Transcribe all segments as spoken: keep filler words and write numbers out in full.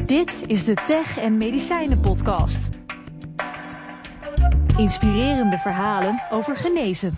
Dit is de Tech en Medicijnen podcast. Inspirerende verhalen over genezen.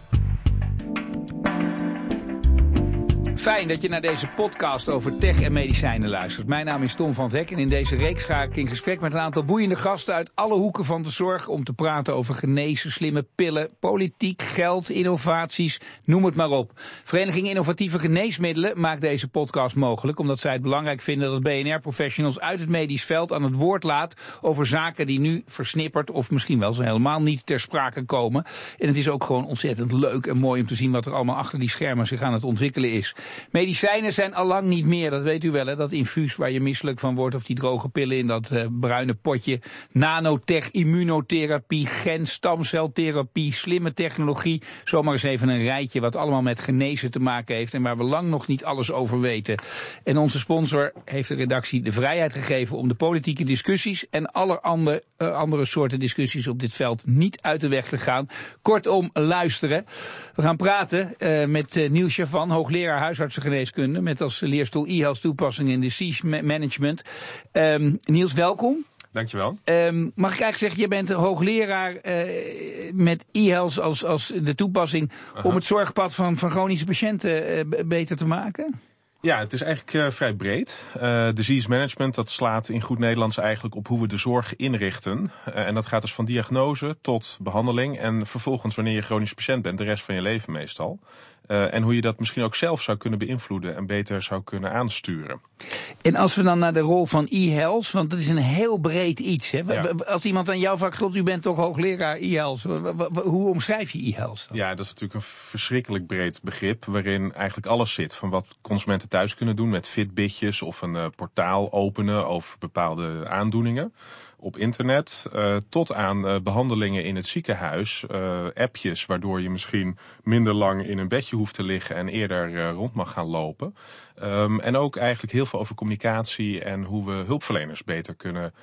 Fijn dat je naar deze podcast over tech en medicijnen luistert. Mijn naam is Tom van Vek en in deze reeks ga ik in gesprek met een aantal boeiende gasten uit alle hoeken van de zorg om te praten over genezen, slimme pillen, politiek, geld, innovaties, noem het maar op. Vereniging Innovatieve Geneesmiddelen maakt deze podcast mogelijk omdat zij het belangrijk vinden dat B N R-professionals uit het medisch veld aan het woord laat over zaken die nu versnipperd of misschien wel zo helemaal niet ter sprake komen. En het is ook gewoon ontzettend leuk en mooi om te zien wat er allemaal achter die schermen zich aan het ontwikkelen is. Medicijnen zijn allang niet meer, dat weet u wel, hè? Dat infuus waar je misselijk van wordt of die droge pillen in dat uh, bruine potje. Nanotech, immunotherapie, gen, stamceltherapie, slimme technologie. Zomaar eens even een rijtje wat allemaal met genezen te maken heeft en waar we lang nog niet alles over weten. En onze sponsor heeft de redactie de vrijheid gegeven om de politieke discussies en alle andere, uh, andere soorten discussies op dit veld niet uit de weg te gaan. Kortom, luisteren. We gaan praten uh, met uh, Niels Chavan, hoogleraar huisartsengeneeskunde, met als leerstoel e-health toepassingen in disease management. Um, Niels, welkom. Dankjewel. Um, mag ik eigenlijk zeggen, je bent een hoogleraar uh, met e-health als, als de toepassing Aha. om het zorgpad van, van chronische patiënten uh, beter te maken? Ja, het is eigenlijk uh, vrij breed. Uh, disease management, dat slaat in goed Nederlands eigenlijk op hoe we de zorg inrichten. Uh, en dat gaat dus van diagnose tot behandeling en vervolgens wanneer je chronisch patiënt bent, de rest van je leven meestal. Uh, en hoe je dat misschien ook zelf zou kunnen beïnvloeden en beter zou kunnen aansturen. En als we dan naar de rol van e-health, want dat is een heel breed iets. Hè? Ja. Als iemand aan jou vraagt, God, u bent toch hoogleraar e-health. Hoe omschrijf je e-health dan? Ja, dat is natuurlijk een verschrikkelijk breed begrip waarin eigenlijk alles zit. Van wat consumenten thuis kunnen doen met Fitbitjes of een uh, portaal openen over bepaalde aandoeningen op internet, uh, tot aan uh, behandelingen in het ziekenhuis, uh, appjes waardoor je misschien minder lang in een bedje hoeft te liggen en eerder uh, rond mag gaan lopen. Um, en ook eigenlijk heel veel over communicatie en hoe we hulpverleners beter kunnen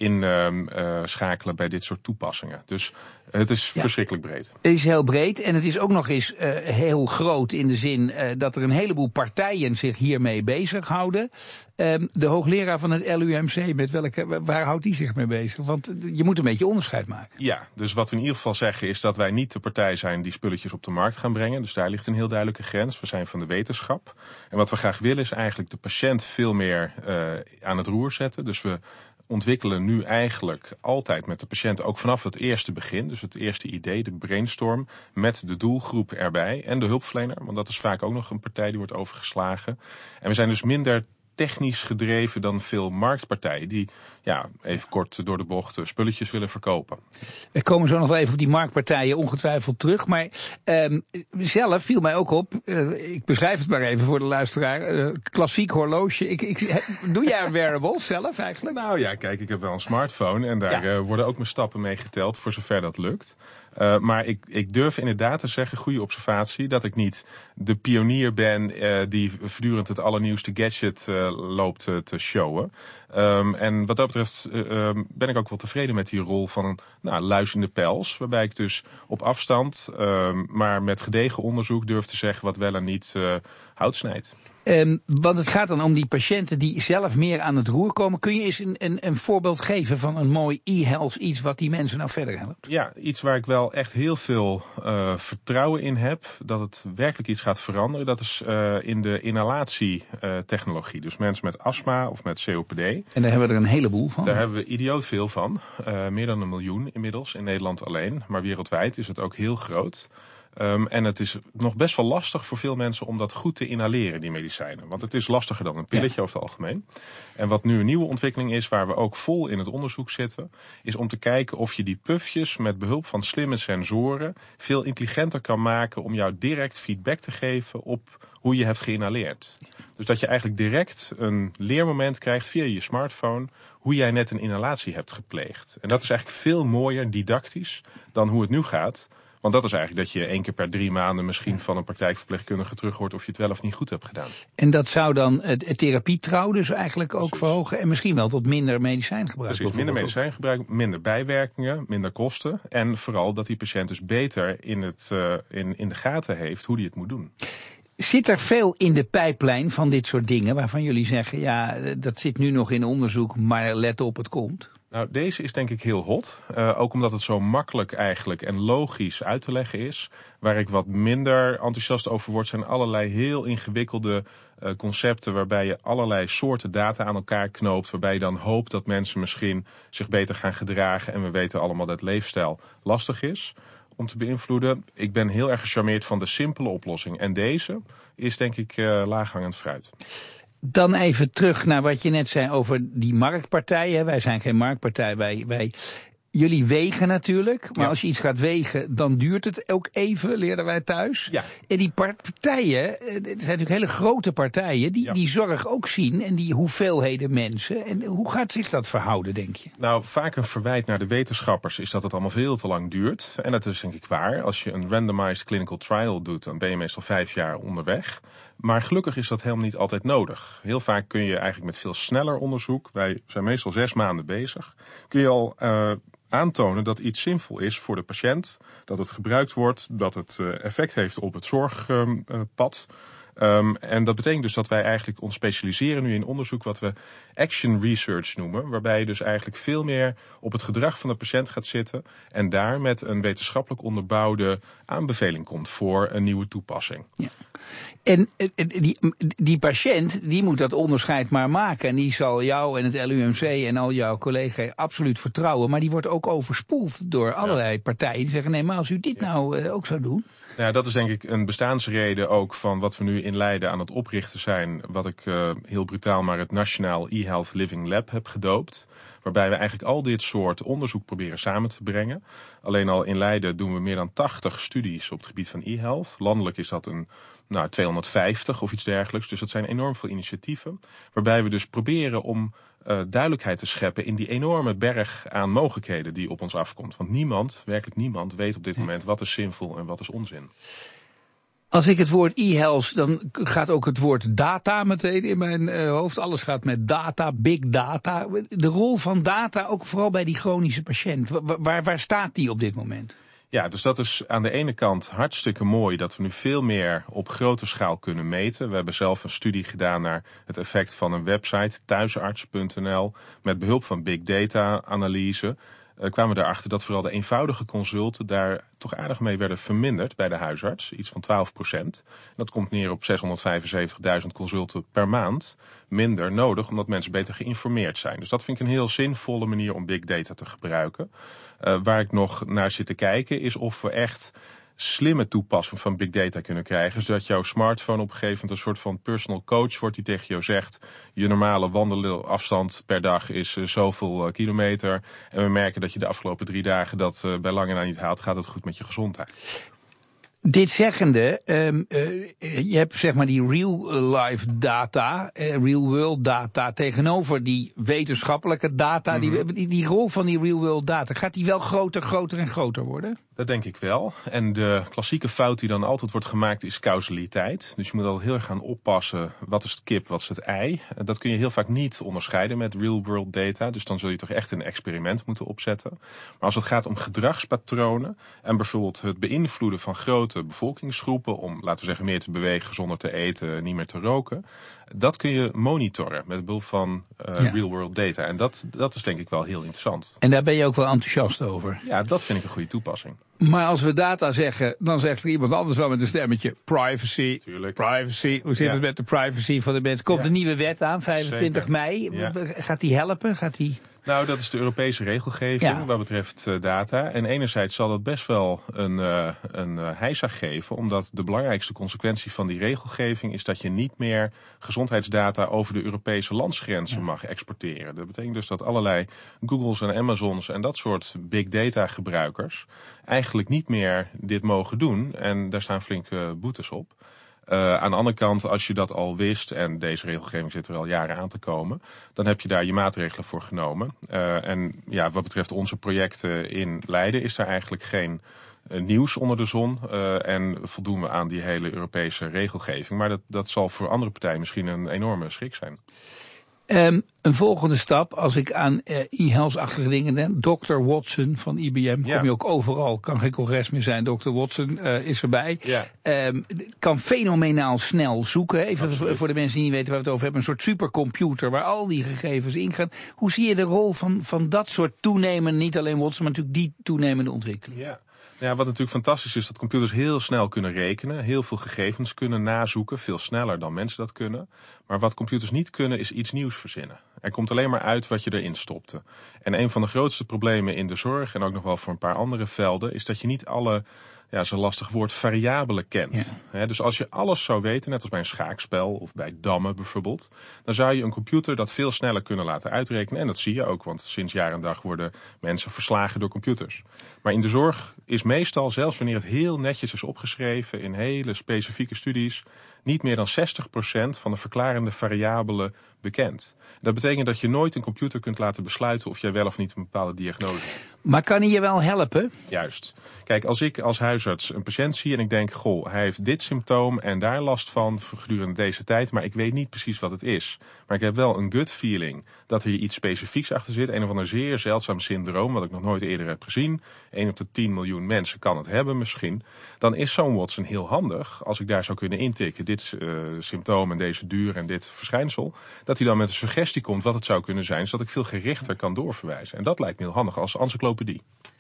inschakelen uh, bij dit soort toepassingen. Dus het is ja. verschrikkelijk breed. Het is heel breed en het is ook nog eens uh, heel groot in de zin uh, dat er een heleboel partijen zich hiermee bezighouden. Um, de hoogleraar van het L U M C, met welke, waar houdt die zich mee bezig? Want je moet een beetje onderscheid maken. Ja, dus wat we in ieder geval zeggen is dat wij niet de partij zijn die spulletjes op de markt gaan brengen. Dus daar ligt een heel duidelijke grens. We zijn van de wetenschap. En wat we graag willen is eigenlijk de patiënt veel meer uh, aan het roer zetten. Dus we ontwikkelen nu eigenlijk altijd met de patiënt ook vanaf het eerste begin. Dus het eerste idee, de brainstorm, met de doelgroep erbij en de hulpverlener. Want dat is vaak ook nog een partij die wordt overgeslagen. En we zijn dus minder technisch gedreven dan veel marktpartijen die, ja, even kort door de bocht, spulletjes willen verkopen. We komen zo nog wel even op die marktpartijen ongetwijfeld terug, maar um, zelf viel mij ook op, uh, ik beschrijf het maar even voor de luisteraar, uh, klassiek horloge. Ik, ik, doe jij een wearable zelf eigenlijk? Nou ja, kijk, ik heb wel een smartphone en daar ja. uh, worden ook mijn stappen mee geteld voor zover dat lukt. Uh, maar ik, ik durf inderdaad te zeggen, goede observatie, dat ik niet de pionier ben uh, die voortdurend het allernieuwste gadget uh, loopt uh, te showen. Um, en wat dat betreft uh, um, ben ik ook wel tevreden met die rol van een nou, luis in de pels. Waarbij ik dus op afstand, um, maar met gedegen onderzoek durf te zeggen wat wel en niet uh, hout snijdt. Um, want het gaat dan om die patiënten die zelf meer aan het roer komen. Kun je eens een, een, een voorbeeld geven van een mooi e-health iets wat die mensen nou verder helpt? Ja, iets waar ik wel echt heel veel uh, vertrouwen in heb. Dat het werkelijk iets gaat veranderen. Dat is uh, in de inhalatietechnologie. Uh, dus mensen met astma of met C O P D. En daar hebben we er een heleboel van. Daar hebben we idioot veel van. Uh, meer dan een miljoen inmiddels in Nederland alleen. Maar wereldwijd is het ook heel groot. Um, en het is nog best wel lastig voor veel mensen om dat goed te inhaleren, die medicijnen. Want het is lastiger dan een pilletje ja. over het algemeen. En wat nu een nieuwe ontwikkeling is, waar we ook vol in het onderzoek zitten, is om te kijken of je die pufjes met behulp van slimme sensoren veel intelligenter kan maken om jou direct feedback te geven op hoe je hebt geïnhaleerd. Dus dat je eigenlijk direct een leermoment krijgt via je smartphone hoe jij net een inhalatie hebt gepleegd. En dat is eigenlijk veel mooier didactisch dan hoe het nu gaat. Want dat is eigenlijk dat je één keer per drie maanden misschien van een praktijkverpleegkundige terug hoort of je het wel of niet goed hebt gedaan. En dat zou dan het, het therapietrouw dus eigenlijk ook Precies. verhogen en misschien wel tot minder medicijngebruik. Precies, minder medicijngebruik, minder bijwerkingen, minder kosten. En vooral dat die patiënt dus beter in, het, uh, in, in de gaten heeft hoe die het moet doen. Zit er veel in de pijplijn van dit soort dingen waarvan jullie zeggen, ja, dat zit nu nog in onderzoek, maar let op, het komt? Nou, deze is denk ik heel hot. Uh, ook omdat het zo makkelijk eigenlijk en logisch uit te leggen is. Waar ik wat minder enthousiast over word, zijn allerlei heel ingewikkelde uh, concepten waarbij je allerlei soorten data aan elkaar knoopt. Waarbij je dan hoopt dat mensen misschien zich beter gaan gedragen. En we weten allemaal dat leefstijl lastig is om te beïnvloeden. Ik ben heel erg gecharmeerd van de simpele oplossing. En deze is denk ik uh, laaghangend fruit. Dan even terug naar wat je net zei over die marktpartijen. Wij zijn geen marktpartij, wij, wij, jullie wegen natuurlijk. Maar ja. Als je iets gaat wegen, dan duurt het ook even, leerden wij thuis. Ja. En die partijen, het zijn natuurlijk hele grote partijen, die, ja. die zorg ook zien en die hoeveelheden mensen. En hoe gaat zich dat verhouden, denk je? Nou, vaak een verwijt naar de wetenschappers is dat het allemaal veel te lang duurt. En dat is denk ik waar. Als je een randomized clinical trial doet, dan ben je meestal vijf jaar onderweg. Maar gelukkig is dat helemaal niet altijd nodig. Heel vaak kun je eigenlijk met veel sneller onderzoek, wij zijn meestal zes maanden bezig, kun je al uh, aantonen dat iets zinvol is voor de patiënt, dat het gebruikt wordt, dat het uh, effect heeft op het zorgpad. Uh, Um, en dat betekent dus dat wij eigenlijk ons specialiseren nu in onderzoek wat we action research noemen. Waarbij je dus eigenlijk veel meer op het gedrag van de patiënt gaat zitten. En daar met een wetenschappelijk onderbouwde aanbeveling komt voor een nieuwe toepassing. Ja. En die, die patiënt, die moet dat onderscheid maar maken. En die zal jou en het L U M C en al jouw collega's absoluut vertrouwen. Maar die wordt ook overspoeld door allerlei ja. partijen. Die zeggen, nee, maar als u dit ja. nou uh, ook zou doen. Ja, dat is denk ik een bestaansreden ook van wat we nu in Leiden aan het oprichten zijn. Wat ik uh, heel brutaal maar het Nationaal e-Health Living Lab heb gedoopt. Waarbij we eigenlijk al dit soort onderzoek proberen samen te brengen. Alleen al in Leiden doen we meer dan tachtig studies op het gebied van e-health. Landelijk is dat een nou, tweehonderdvijftig of iets dergelijks. Dus dat zijn enorm veel initiatieven. Waarbij we dus proberen om uh, duidelijkheid te scheppen in die enorme berg aan mogelijkheden die op ons afkomt. Want niemand, werkelijk niemand, weet op dit moment wat is zinvol en wat is onzin. Als ik het woord e-health, dan gaat ook het woord data meteen in mijn uh, hoofd. Alles gaat met data, big data. De rol van data, ook vooral bij die chronische patiënt. Waar, waar, waar staat die op dit moment? Ja, dus dat is aan de ene kant hartstikke mooi dat we nu veel meer op grote schaal kunnen meten. We hebben zelf een studie gedaan naar het effect van een website, thuisarts punt n l. Met behulp van big data analyse uh, kwamen we erachter dat vooral de eenvoudige consulten daar toch aardig mee werden verminderd bij de huisarts. Iets van twaalf procent. Dat komt neer op zeshonderdvijfenzeventigduizend consulten per maand. Minder nodig, omdat mensen beter geïnformeerd zijn. Dus dat vind ik een heel zinvolle manier om big data te gebruiken. Uh, waar ik nog naar zit te kijken is of we echt slimme toepassing van big data kunnen krijgen. Zodat jouw smartphone op een gegeven moment een soort van personal coach wordt die tegen jou zegt, je normale wandelafstand per dag is uh, zoveel uh, kilometer. En we merken dat je de afgelopen drie dagen dat uh, bij lange na niet haalt, gaat het goed met je gezondheid. Dit zeggende, um, uh, je hebt zeg maar die real-life data, uh, real-world data, tegenover die wetenschappelijke data. Mm-hmm. Die, die, die rol van die real-world data, gaat die wel groter, groter en groter worden? Dat denk ik wel. En de klassieke fout die dan altijd wordt gemaakt is causaliteit. Dus je moet al heel erg gaan oppassen, wat is het kip, wat is het ei. Dat kun je heel vaak niet onderscheiden met real-world data. Dus dan zul je toch echt een experiment moeten opzetten. Maar als het gaat om gedragspatronen en bijvoorbeeld het beïnvloeden van grote bevolkingsgroepen om, laten we zeggen, meer te bewegen, zonder te eten, niet meer te roken. Dat kun je monitoren met behulp van uh, ja. real-world data. En dat, dat is denk ik wel heel interessant. En daar ben je ook wel enthousiast over? Ja, dat vind ik een goede toepassing. Maar als we data zeggen, dan zegt er iemand anders wel met een stemmetje privacy. Tuurlijk. Privacy. Hoe zit ja. het met de privacy van de mensen? Komt ja. een nieuwe wet aan, vijfentwintig Zeker. mei. Ja. Gaat die helpen? Gaat die... Nou, dat is de Europese regelgeving ja. wat betreft uh, data. En enerzijds zal dat best wel een, uh, een uh, heisa geven, omdat de belangrijkste consequentie van die regelgeving is dat je niet meer gezondheidsdata over de Europese landsgrenzen ja. mag exporteren. Dat betekent dus dat allerlei Googles en Amazons en dat soort big data gebruikers eigenlijk niet meer dit mogen doen. En daar staan flinke boetes op. Uh, aan de andere kant, als je dat al wist, en deze regelgeving zit er al jaren aan te komen, dan heb je daar je maatregelen voor genomen. Uh, en ja, wat betreft onze projecten in Leiden is daar eigenlijk geen uh, nieuws onder de zon. Uh, en voldoen we aan die hele Europese regelgeving. Maar dat, dat zal voor andere partijen misschien een enorme schrik zijn. Um, een volgende stap, als ik aan uh, e-health-achtige dingen denk, dokter Watson van I B M, Ja. kom je ook overal, kan geen congres meer zijn, dokter Watson uh, is erbij. Ja. Um, kan fenomenaal snel zoeken, even Absoluut. voor de mensen die niet weten waar we het over hebben, een soort supercomputer waar al die gegevens in gaan. Hoe zie je de rol van, van dat soort toenemende, niet alleen Watson, maar natuurlijk die toenemende ontwikkeling? Ja. Ja, wat natuurlijk fantastisch is, dat computers heel snel kunnen rekenen, heel veel gegevens kunnen nazoeken, veel sneller dan mensen dat kunnen. Maar wat computers niet kunnen, is iets nieuws verzinnen. Er komt alleen maar uit wat je erin stopte. En een van de grootste problemen in de zorg, en ook nog wel voor een paar andere velden, is dat je niet alle, ja, zo'n lastig woord, variabelen kent. Ja. He, dus als je alles zou weten, net als bij een schaakspel of bij dammen bijvoorbeeld, dan zou je een computer dat veel sneller kunnen laten uitrekenen. En dat zie je ook, want sinds jaar en dag worden mensen verslagen door computers. Maar in de zorg is meestal, zelfs wanneer het heel netjes is opgeschreven in hele specifieke studies, niet meer dan zestig procent van de verklarende variabelen bekend. Dat betekent dat je nooit een computer kunt laten besluiten of jij wel of niet een bepaalde diagnose hebt. Maar kan hij je wel helpen? Juist. Kijk, als ik als huisarts een patiënt zie en ik denk, goh, hij heeft dit symptoom en daar last van gedurende deze tijd, maar ik weet niet precies wat het is. Maar ik heb wel een gut feeling dat er hier iets specifieks achter zit. Een of ander zeer zeldzaam syndroom, wat ik nog nooit eerder heb gezien. één op de tien miljoen mensen kan het hebben misschien. Dan is zo'n Watson heel handig, als ik daar zou kunnen intikken, dit uh, symptoom en deze duur en dit verschijnsel, dat hij dan met een suggestie komt wat het zou kunnen zijn, zodat ik veel gerichter kan doorverwijzen. En dat lijkt me heel handig als encyclopedie.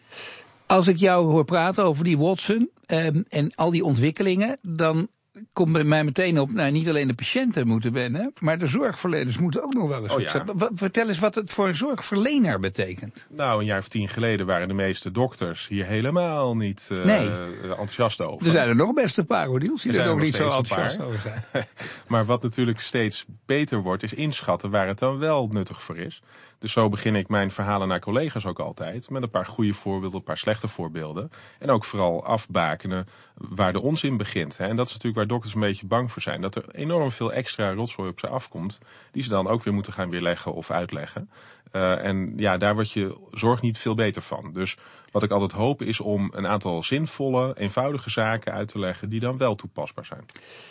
Als ik jou hoor praten over die Watson um, en al die ontwikkelingen, dan komt bij mij meteen op, nou, niet alleen de patiënten moeten wennen, maar de zorgverleners moeten ook nog wel eens. Oh, ja. w- Vertel eens wat het voor een zorgverlener betekent. Nou, een jaar of tien geleden waren de meeste dokters hier helemaal niet uh, Nee. enthousiast over. Er zijn er nog best een paar, hoor, Niels, die Er er zijn ook er niet zo nog steeds een enthousiast paar. over zijn. Maar wat natuurlijk steeds beter wordt, is inschatten waar het dan wel nuttig voor is. Dus zo begin ik mijn verhalen naar collega's ook altijd, met een paar goede voorbeelden, een paar slechte voorbeelden. En ook vooral afbakenen waar de onzin begint. Hè. En dat is natuurlijk waar dokters een beetje bang voor zijn. Dat er enorm veel extra rotzooi op ze afkomt, die ze dan ook weer moeten gaan weerleggen of uitleggen. Uh, en ja, daar wordt je zorg niet veel beter van. Dus wat ik altijd hoop is om een aantal zinvolle, eenvoudige zaken uit te leggen die dan wel toepasbaar zijn.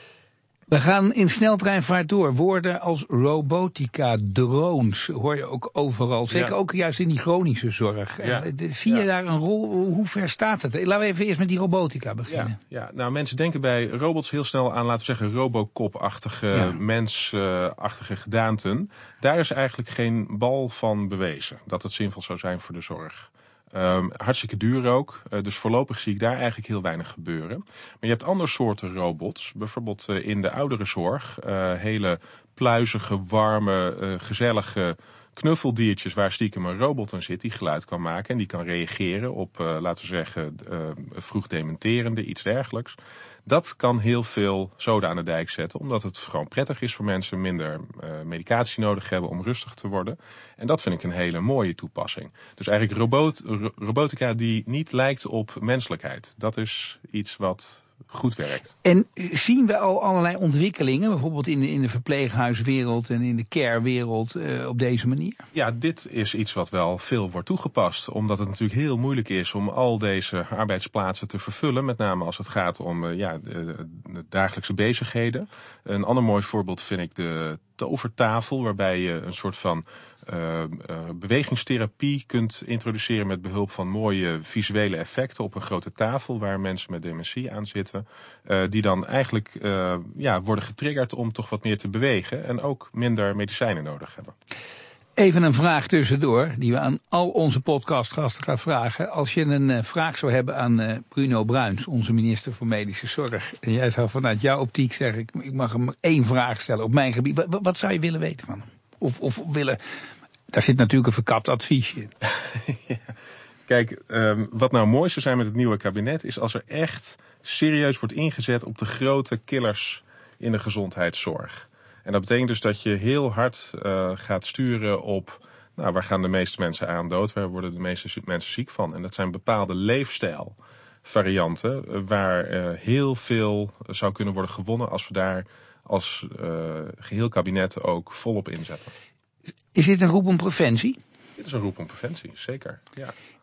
We gaan in sneltreinvaart door. Woorden als robotica, drones, hoor je ook overal. Zeker Ja. ook juist in die chronische zorg. Ja. En, uh, zie je Ja. daar een rol? Hoe ver staat het? Laten we even eerst met die robotica beginnen. Ja, ja, nou mensen denken bij robots heel snel aan, laten we zeggen, Robocop-achtige, Ja. mensachtige gedaanten. Daar is eigenlijk geen bal van bewezen dat het zinvol zou zijn voor de zorg. Um, hartstikke duur ook, uh, dus voorlopig zie ik daar eigenlijk heel weinig gebeuren. Maar je hebt andere soorten robots, bijvoorbeeld uh, in de ouderenzorg, uh, hele pluizige, warme, uh, gezellige knuffeldiertjes waar stiekem een robot in zit die geluid kan maken en die kan reageren op, uh, laten we zeggen, uh, vroeg dementerende, iets dergelijks. Dat kan heel veel zoden aan de dijk zetten, omdat het gewoon prettig is voor mensen, minder uh, medicatie nodig hebben om rustig te worden. En dat vind ik een hele mooie toepassing. Dus eigenlijk robot, ro- robotica die niet lijkt op menselijkheid. Dat is iets wat goed werkt. En zien we al allerlei ontwikkelingen, bijvoorbeeld in de, in de verpleeghuiswereld en in de carewereld, uh, op deze manier? Ja, dit is iets wat wel veel wordt toegepast, omdat het natuurlijk heel moeilijk is om al deze arbeidsplaatsen te vervullen, met name als het gaat om uh, ja, de, de dagelijkse bezigheden. Een ander mooi voorbeeld vind ik de tovertafel, waarbij je een soort van uh, uh, bewegingstherapie kunt introduceren met behulp van mooie visuele effecten op een grote tafel waar mensen met dementie aan zitten, uh, die dan eigenlijk uh, ja, worden getriggerd om toch wat meer te bewegen en ook minder medicijnen nodig hebben. Even een vraag tussendoor, die we aan al onze podcastgasten gaan vragen. Als je een uh, vraag zou hebben aan uh, Bruno Bruins, onze minister voor Medische Zorg, en jij zou vanuit jouw optiek zeggen, ik, ik mag hem één vraag stellen op mijn gebied. Wat, wat zou je willen weten van hem? Of, of willen, daar zit natuurlijk een verkapt adviesje in. Ja. Kijk, um, wat nou mooi zou zijn met het nieuwe kabinet is als er echt serieus wordt ingezet op de grote killers in de gezondheidszorg. En dat betekent dus dat je heel hard uh, gaat sturen op, nou, waar gaan de meeste mensen aan dood, waar worden de meeste mensen ziek van. En dat zijn bepaalde leefstijlvarianten uh, waar uh, heel veel zou kunnen worden gewonnen als we daar als uh, geheel kabinet ook volop inzetten. Is dit een roep om preventie? Dit is een roep om preventie, zeker, ja.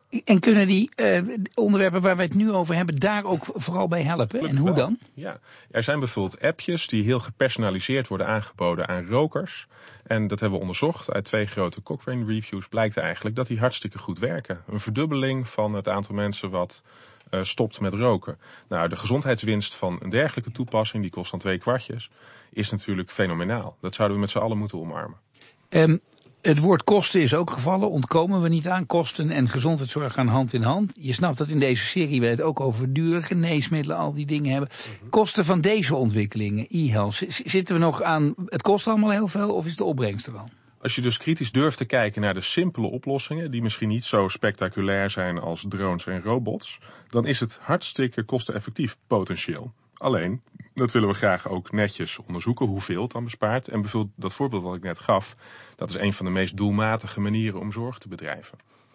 En kunnen die uh, onderwerpen waar we het nu over hebben daar ook vooral bij helpen? En hoe dan? Ja, er zijn bijvoorbeeld appjes die heel gepersonaliseerd worden aangeboden aan rokers. En dat hebben we onderzocht. Uit twee grote Cochrane reviews blijkt eigenlijk dat die hartstikke goed werken. Een verdubbeling van het aantal mensen wat uh, stopt met roken. Nou, de gezondheidswinst van een dergelijke toepassing, die kost dan twee kwartjes, is natuurlijk fenomenaal. Dat zouden we met z'n allen moeten omarmen. Um, Het woord kosten is ook gevallen. Ontkomen we niet aan. Kosten en gezondheidszorg gaan hand in hand. Je snapt dat in deze serie we het ook over dure geneesmiddelen, al die dingen hebben. Mm-hmm. Kosten van deze ontwikkelingen, e-health, zitten we nog aan, het kost allemaal heel veel of is de opbrengst er al? Als je dus kritisch durft te kijken naar de simpele oplossingen, die misschien niet zo spectaculair zijn als drones en robots, dan is het hartstikke kosteneffectief potentieel. Alleen, dat willen we graag ook netjes onderzoeken hoeveel het dan bespaart. En bijvoorbeeld dat voorbeeld wat ik net gaf, dat is een van de meest doelmatige manieren om zorg te bedrijven.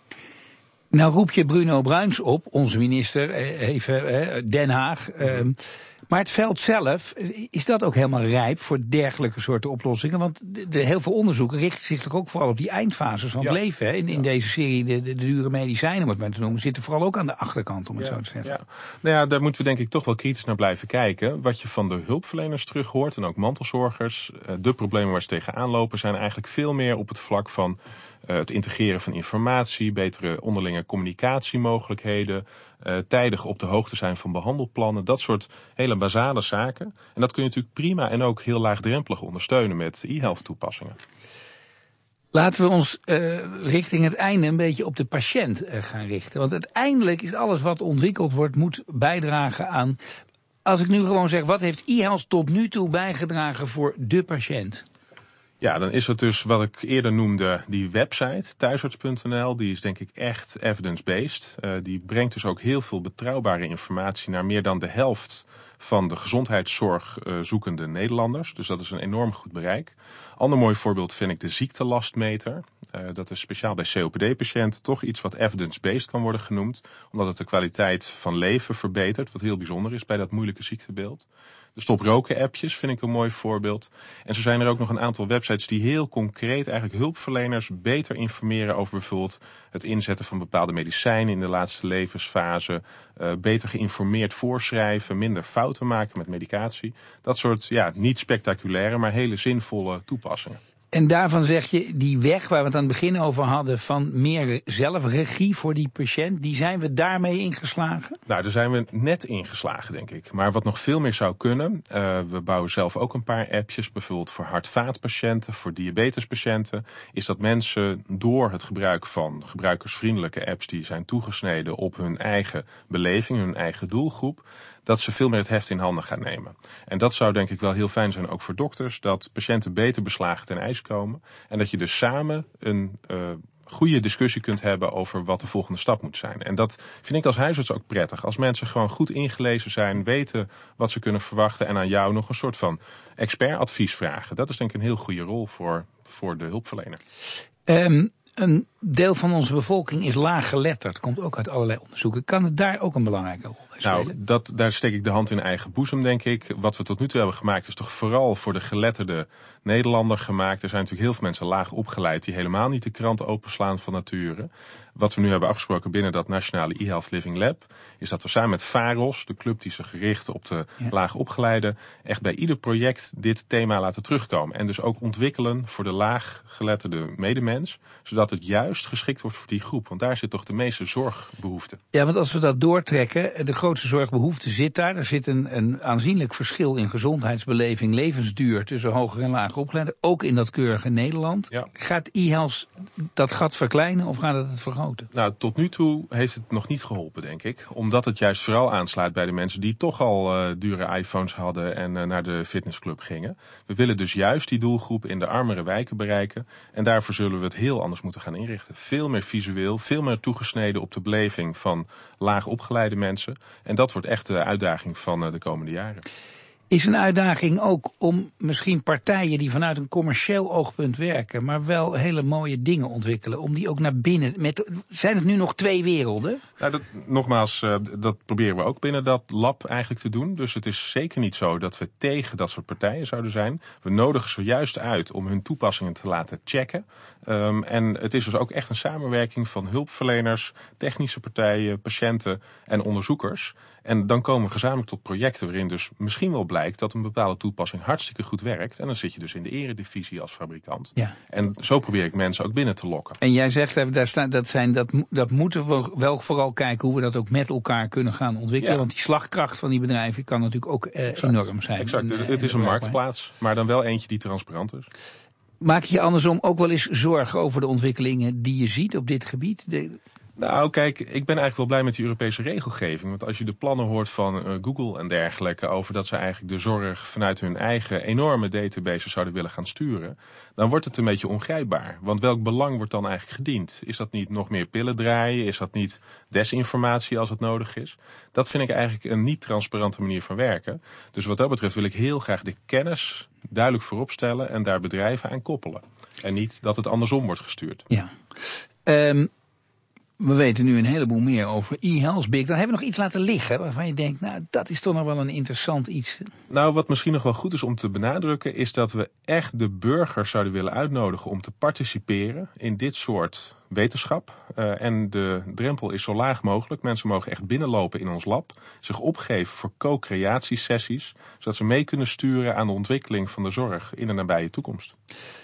Nou roep je Bruno Bruins op, onze minister, even Den Haag. Mm-hmm. Maar het veld zelf, is dat ook helemaal rijp voor dergelijke soorten oplossingen? Want de, de, heel veel onderzoeken richten zich toch ook vooral op die eindfases van het ja. leven. Hè? In, in ja. deze serie, de, de, de dure medicijnen, om het maar te noemen, zitten vooral ook aan de achterkant, om het ja. zo te zeggen. Ja. Nou ja, daar moeten we denk ik toch wel kritisch naar blijven kijken. Wat je van de hulpverleners terug hoort, en ook mantelzorgers, de problemen waar ze tegenaan lopen, zijn eigenlijk veel meer op het vlak van Uh, het integreren van informatie, betere onderlinge communicatiemogelijkheden, uh, tijdig op de hoogte zijn van behandelplannen, dat soort hele basale zaken. En dat kun je natuurlijk prima en ook heel laagdrempelig ondersteunen met e-health toepassingen. Laten we ons uh, richting het einde een beetje op de patiënt uh, gaan richten. Want uiteindelijk is alles wat ontwikkeld wordt, moet bijdragen aan, als ik nu gewoon zeg, wat heeft e-health tot nu toe bijgedragen voor de patiënt? Ja, dan is het dus wat ik eerder noemde, die website, thuisarts punt n l. Die is denk ik echt evidence-based. Uh, die brengt dus ook heel veel betrouwbare informatie naar meer dan de helft van de gezondheidszorg uh, zoekende Nederlanders. Dus dat is een enorm goed bereik. Ander mooi voorbeeld vind ik de ziektelastmeter. Uh, dat is speciaal bij C O P D-patiënten toch iets wat evidence-based kan worden genoemd. Omdat het de kwaliteit van leven verbetert, wat heel bijzonder is bij dat moeilijke ziektebeeld. De Stop Roken appjes vind ik een mooi voorbeeld. En zo zijn er ook nog een aantal websites die heel concreet eigenlijk hulpverleners beter informeren over bijvoorbeeld het inzetten van bepaalde medicijnen in de laatste levensfase. Uh, beter geïnformeerd voorschrijven, minder fouten maken met medicatie. Dat soort, ja, niet spectaculaire, maar hele zinvolle toepassingen. En daarvan zeg je, die weg waar we het aan het begin over hadden van meer zelfregie voor die patiënt, die zijn we daarmee ingeslagen? Nou, daar zijn we net ingeslagen, denk ik. Maar wat nog veel meer zou kunnen, uh, we bouwen zelf ook een paar appjes, bijvoorbeeld voor hart-vaatpatiënten, voor diabetespatiënten, is dat mensen door het gebruik van gebruikersvriendelijke apps die zijn toegesneden op hun eigen beleving, hun eigen doelgroep, dat ze veel meer het heft in handen gaan nemen. En dat zou denk ik wel heel fijn zijn ook voor dokters, dat patiënten beter beslagen ten ijs komen. En dat je dus samen een uh, goede discussie kunt hebben over wat de volgende stap moet zijn. En dat vind ik als huisarts ook prettig. Als mensen gewoon goed ingelezen zijn, weten wat ze kunnen verwachten en aan jou nog een soort van expertadvies vragen. Dat is denk ik een heel goede rol voor, voor de hulpverlener. Um... Een deel van onze bevolking is laaggeletterd. Komt ook uit allerlei onderzoeken. Kan het daar ook een belangrijke rol bij spelen? Nou, dat, daar steek ik de hand in eigen boezem, denk ik. Wat we tot nu toe hebben gemaakt is toch vooral voor de geletterde Nederlander gemaakt. Er zijn natuurlijk heel veel mensen laag opgeleid die helemaal niet de krant openslaan van nature. Wat we nu hebben afgesproken binnen dat nationale e-health living lab, is dat we samen met VAROS, de club die zich richt op de ja. laag opgeleide, echt bij ieder project dit thema laten terugkomen. En dus ook ontwikkelen voor de laaggeletterde medemens, zodat het juist geschikt wordt voor die groep. Want daar zit toch de meeste zorgbehoefte. Ja, want als we dat doortrekken, de grootste zorgbehoefte zit daar. Er zit een, een aanzienlijk verschil in gezondheidsbeleving, levensduur tussen hoger en lager opgeleide. Ook in dat keurige Nederland. Ja. Gaat e-health dat gat verkleinen of gaat het het vergroten? Nou, tot nu toe heeft het nog niet geholpen, denk ik. Omdat het juist vooral aansluit bij de mensen die toch al uh, dure iPhones hadden en uh, naar de fitnessclub gingen. We willen dus juist die doelgroep in de armere wijken bereiken. En daarvoor zullen we het heel anders moeten gaan inrichten. Veel meer visueel, veel meer toegesneden op de beleving van laag opgeleide mensen. En dat wordt echt de uitdaging van uh, de komende jaren. Is een uitdaging ook om misschien partijen die vanuit een commercieel oogpunt werken, maar wel hele mooie dingen ontwikkelen, om die ook naar binnen, met, zijn het nu nog twee werelden? Nou, dat, nogmaals, uh, dat proberen we ook binnen dat lab eigenlijk te doen. Dus het is zeker niet zo dat we tegen dat soort partijen zouden zijn. We nodigen ze juist uit om hun toepassingen te laten checken. Um, en het is dus ook echt een samenwerking van hulpverleners, technische partijen, patiënten en onderzoekers. En dan komen we gezamenlijk tot projecten waarin dus misschien wel blijkt dat een bepaalde toepassing hartstikke goed werkt. En dan zit je dus in de eredivisie als fabrikant. Ja. En zo probeer ik mensen ook binnen te lokken. En jij zegt, daar staat, dat, zijn, dat, dat moeten we wel vooral kijken hoe we dat ook met elkaar kunnen gaan ontwikkelen. Ja. Want die slagkracht van die bedrijven kan natuurlijk ook eh, enorm zijn. Exact, en, het is een marktplaats, maar dan wel eentje die transparant is. Maak je je andersom ook wel eens zorgen over de ontwikkelingen die je ziet op dit gebied? De... Nou, kijk, ik ben eigenlijk wel blij met die Europese regelgeving. Want als je de plannen hoort van uh, Google en dergelijke over dat ze eigenlijk de zorg vanuit hun eigen enorme databases zouden willen gaan sturen, dan wordt het een beetje ongrijpbaar. Want welk belang wordt dan eigenlijk gediend? Is dat niet nog meer pillen draaien? Is dat niet desinformatie als het nodig is? Dat vind ik eigenlijk een niet transparante manier van werken. Dus wat dat betreft wil ik heel graag de kennis duidelijk voorop stellen en daar bedrijven aan koppelen. En niet dat het andersom wordt gestuurd. Ja. Um... We weten nu een heleboel meer over e-health big. Dan hebben we nog iets laten liggen waarvan je denkt, nou, dat is toch nog wel een interessant iets. Nou, wat misschien nog wel goed is om te benadrukken, is dat we echt de burgers zouden willen uitnodigen om te participeren in dit soort wetenschap. Uh, en de drempel is zo laag mogelijk. Mensen mogen echt binnenlopen in ons lab, zich opgeven voor co-creatiesessies, zodat ze mee kunnen sturen aan de ontwikkeling van de zorg in de nabije toekomst.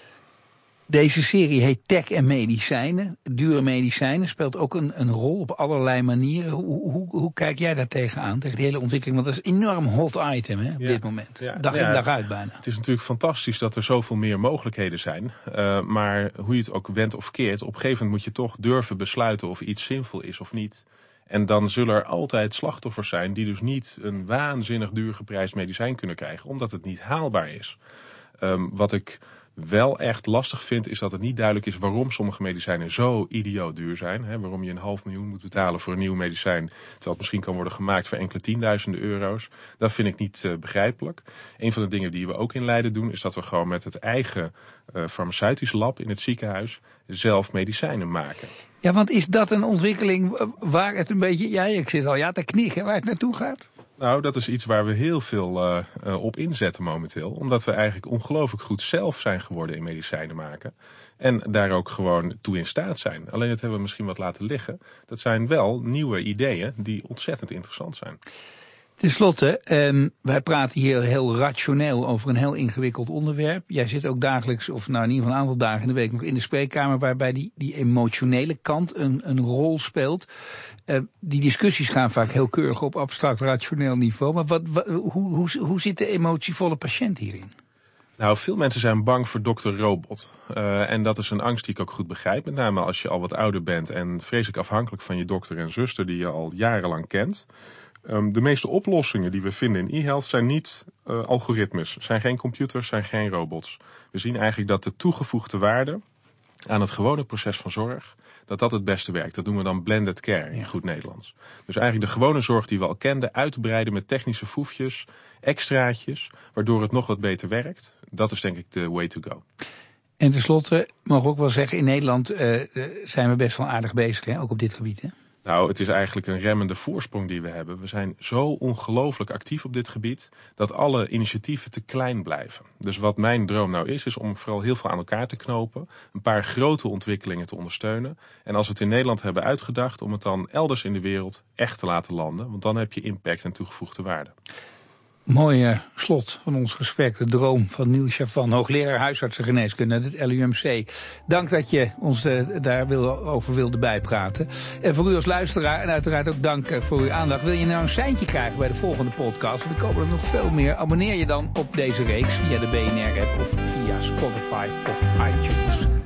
Deze serie heet Tech en Medicijnen. Dure medicijnen speelt ook een, een rol op allerlei manieren. Hoe, hoe, hoe kijk jij daar tegenaan, tegen die hele ontwikkeling? Want dat is een enorm hot item hè, op ja, dit moment. Ja, dag in ja, dag uit bijna. Het is natuurlijk fantastisch dat er zoveel meer mogelijkheden zijn. Uh, maar hoe je het ook wendt of keert, op een gegeven moment moet je toch durven besluiten of iets zinvol is of niet. En dan zullen er altijd slachtoffers zijn die dus niet een waanzinnig duur geprijsd medicijn kunnen krijgen, omdat het niet haalbaar is. Um, wat ik wel echt lastig vind, is dat het niet duidelijk is waarom sommige medicijnen zo idioot duur zijn. Hè, waarom je een half miljoen moet betalen voor een nieuw medicijn, terwijl het misschien kan worden gemaakt voor enkele tienduizenden euro's. Dat vind ik niet uh, begrijpelijk. Een van de dingen die we ook in Leiden doen, is dat we gewoon met het eigen uh, farmaceutisch lab in het ziekenhuis zelf medicijnen maken. Ja, want is dat een ontwikkeling waar het een beetje, ja, ik zit al ja te knikken, waar het naartoe gaat? Nou, dat is iets waar we heel veel uh, uh, op inzetten momenteel. Omdat we eigenlijk ongelooflijk goed zelf zijn geworden in medicijnen maken. En daar ook gewoon toe in staat zijn. Alleen dat hebben we misschien wat laten liggen. Dat zijn wel nieuwe ideeën die ontzettend interessant zijn. Ten slotte, um, wij praten hier heel rationeel over een heel ingewikkeld onderwerp. Jij zit ook dagelijks, of nou in ieder geval een aantal dagen in de week nog in de spreekkamer, waarbij die, die emotionele kant een, een rol speelt. Uh, die discussies gaan vaak heel keurig op abstract rationeel niveau. Maar wat, wat, hoe, hoe, hoe zit de emotievolle patiënt hierin? Nou, veel mensen zijn bang voor dokter Robot. Uh, en dat is een angst die ik ook goed begrijp. Met name als je al wat ouder bent en vreselijk afhankelijk van je dokter en zuster die je al jarenlang kent. Um, de meeste oplossingen die we vinden in e-health zijn niet uh, algoritmes, zijn geen computers, zijn geen robots. We zien eigenlijk dat de toegevoegde waarde aan het gewone proces van zorg, dat dat het beste werkt. Dat doen we dan blended care in goed Nederlands. Dus eigenlijk de gewone zorg die we al kenden, uitbreiden met technische foefjes, extraatjes, waardoor het nog wat beter werkt. Dat is denk ik de way to go. En tenslotte, mogen we ook wel zeggen, in Nederland uh, zijn we best wel aardig bezig, hè? Ook op dit gebied, hè? Nou, het is eigenlijk een remmende voorsprong die we hebben. We zijn zo ongelooflijk actief op dit gebied dat alle initiatieven te klein blijven. Dus wat mijn droom nou is, is om vooral heel veel aan elkaar te knopen, een paar grote ontwikkelingen te ondersteunen. En als we het in Nederland hebben uitgedacht, om het dan elders in de wereld echt te laten landen. Want dan heb je impact en toegevoegde waarde. Mooi slot van ons gesprek, de droom van Niels Chavan, hoogleraar huisartsengeneeskunde uit het L U M C. Dank dat je ons uh, daar wil, over wilde bijpraten. En voor u als luisteraar en uiteraard ook dank uh, voor uw aandacht. Wil je nou een seintje krijgen bij de volgende podcast? Want er komen er nog veel meer. Abonneer je dan op deze reeks via de B N R-app of via Spotify of iTunes.